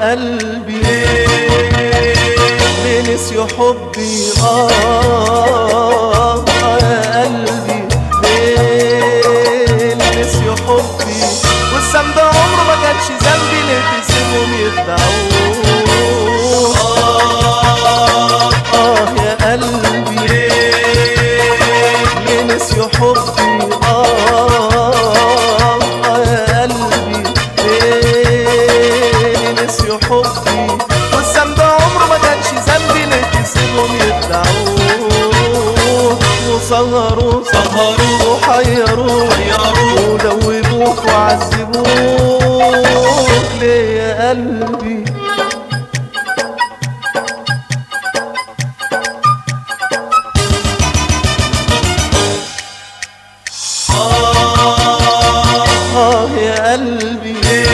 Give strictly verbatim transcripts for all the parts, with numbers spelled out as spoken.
قلبي ليه نسيوا حبي؟ آه يا قلبي ليه نسيوا حبي؟ والذنب عمره ما كانش ذنبي، ليه تسيبهم يخدعوه؟ آه آه يا قلبي ليه نسيوا حبي؟ آه يا قلبي ليه نسيوا حبي؟ والذنب عمره ما كانش ذنبي، ليه تسيبهم يخدعوه؟ وسهروا سهروا وحيروا ودوبوك وعذبوك ليه يا قلبي؟ آه يا قلبي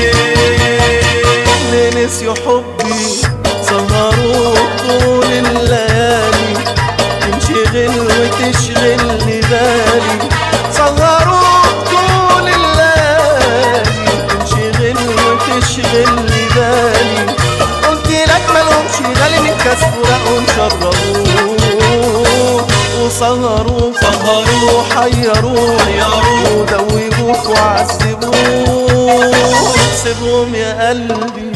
ليه نسيوا حبي؟ سهروك طول الليالي تنشغل وتشغلني بالي، سهروك طول الليالي تنشغل وتشغلني بالي. قلت لك مالهمش غالي من كاس فراقهم شربوك، وسهروا سهروا وحيروا ودوبوك وعذبوك سيبهم يا قلبي.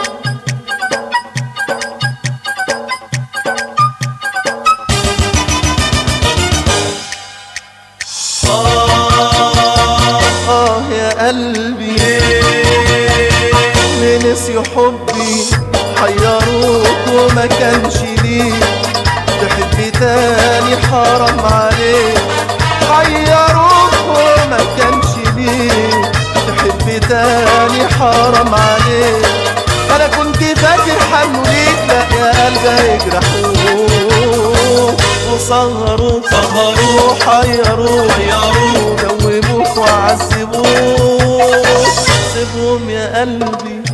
آه يا قلبي ليه نسيوا حبي؟ حيروك وما كانش ليك تحب تاني، حرام عليك. حيروك وما كانش ليك تحب تاني، حرام عليك. انا كنت فاكر حنوا ليك، لا يا قلبي هيجرحوك. وسهروا سهروا وحيروا ودوبوك وعذبوك سيبهم يا قلبي.